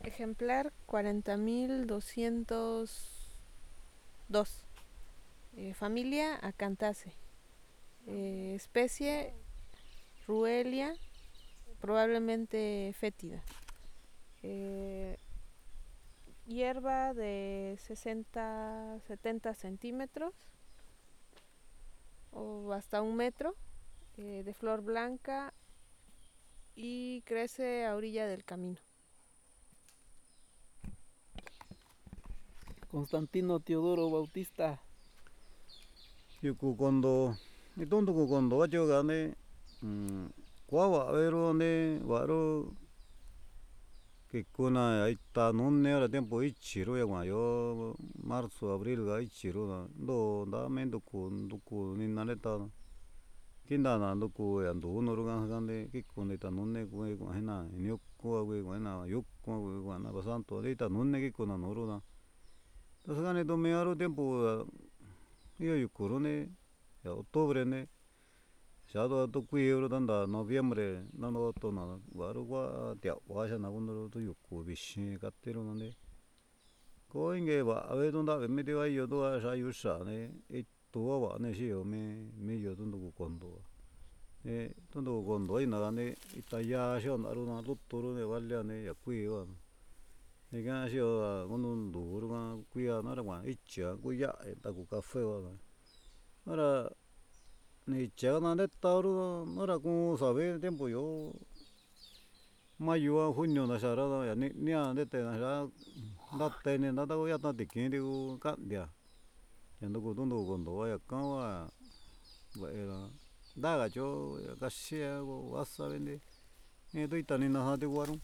Ejemplar 40.202. Familia Acanthaceae. Especie Ruelia, probablemente fétida. Eh, Hierba de 60-70 centímetros o hasta 1 metro, de flor blanca y crece a orilla del camino. Constantino Teodoro Bautista. Yuku kondo itonto ku kondo wachoga ne kwa vero ne varo que kuna aita nunne ahora tiempo ichiro ya yo marzo abril ga ichiro na do da mendo ku ni naleta kinda na do ku ya do no ruga gande que kuna ita nunne ku hena ni ku ku hena yo ku na basanto ita nunne que kuna no ruga entonces gane do me aro tiempo yo yukuro ne ya octubre ne Shado to kuiro tanda noviembre nano to na waru wa tia wa sha na gondo to yuku bishi katero nande ko inge ba ave donda ve me wa yo do sha yu sha ne e to wa ne shi yo me yo dondo ku kondo e dondo kondo ina ne itaya sha na ru na to ro ne valya ne ya kui wa e ga shi yo gondo ndo ru ga kui ya na ra wa icha ku ya ta ku cafe wa ahora ni chana de tauro ahora como sabe tiempo yo mayo a junio na shara ya ni a de te na shara da te ne da ya ta te kin de ka dia ya ndo ko ndo ko ndo ya kan wa era da ga cho ka shia go wasa vende e do itani na ha de waru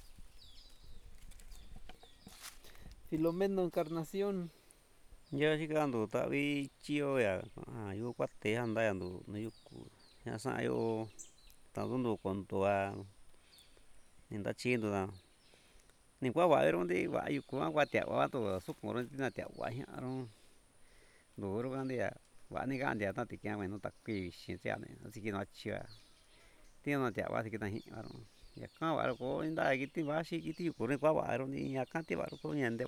Filomeno Encarnación. Yo sí ando tavi chio ya yo cuate anda ando no yuku ya sa yo tanto con toa ni nda chindo da ni kwa wa ero ndi wa yuku wa tia wa to su ko ro tina tia wa ya ro do ro gande ya wa ni gande ta ti kya bueno ta ki shi tia ne así que no chia ti no tia wa así que ta hi ro ya ka wa ro ko nda ki ti wa shi ki ti ko ni kwa wa ro ni ya ka ti wa ro ko ni ande wa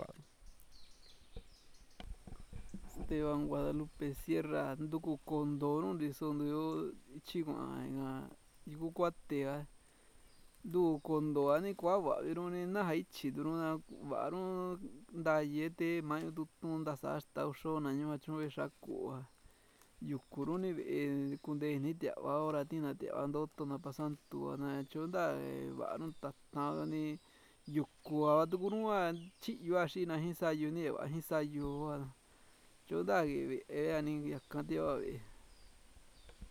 Esteban Guadalupe Sierra nduku kondo no risondo yo chigo nga yuku kuate du kondo ani kwa va pero ne na haichi duro na varo ndayete mayo tutun da sasta usho na nyo achu shaku yukuru ni kunde ni te ahora tina te ando to na pasantu na chonda varo tata ni yuku atu kurua chi yo ashi na hinsa yu ni wa hinsa yu chonda ge ani yakante wa